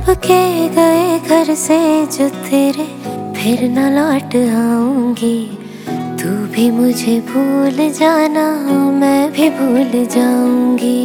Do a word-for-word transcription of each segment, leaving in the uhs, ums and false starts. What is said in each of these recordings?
के गए घर से जो तेरे फिर न लौट आऊंगी। तू भी मुझे भूल जाना, मैं भी भूल जाऊंगी।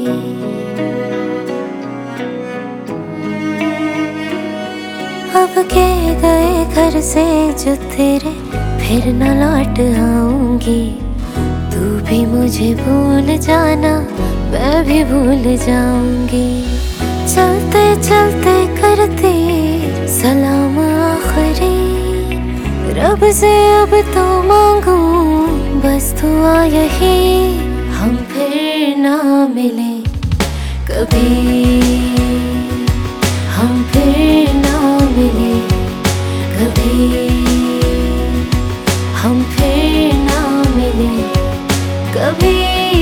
अब के गए घर से जो तेरे फिर न लौट आऊंगी। तू भी मुझे भूल जाना, मैं भी भूल जाऊंगी। चलते चलते करती सलाम आखिरी, रब से अब तो मांगू बस दुआ यही। हम फिर ना मिले कभी, हम फिर ना मिले कभी, हम फिर ना मिले कभी,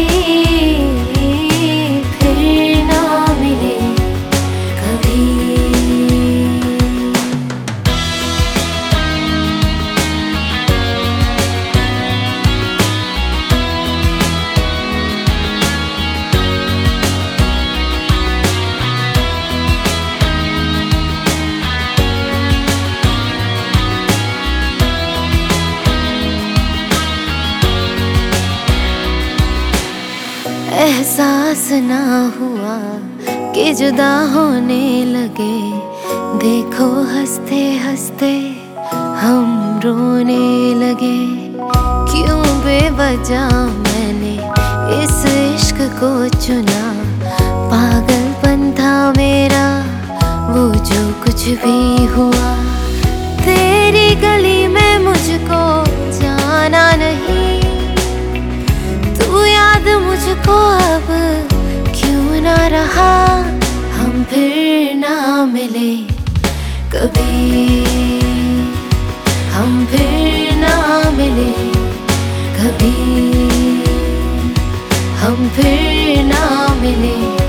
फिर ना मिले कभी। एहसास ना हुआ कि जुदा होने लगे। देखो हंसते हंसते हम रोने लगे। क्यों बेवजह मैंने इस इश्क को चुना। पागलपन था मेरा वो जो कुछ भी हुआ। तेरी गली में मुझको जाना नहीं। तू याद मुझको अब क्यों ना रहा। हम फिर ना मिले कभी, हम फिर ना मिले कभी, हम फिर ना मिले।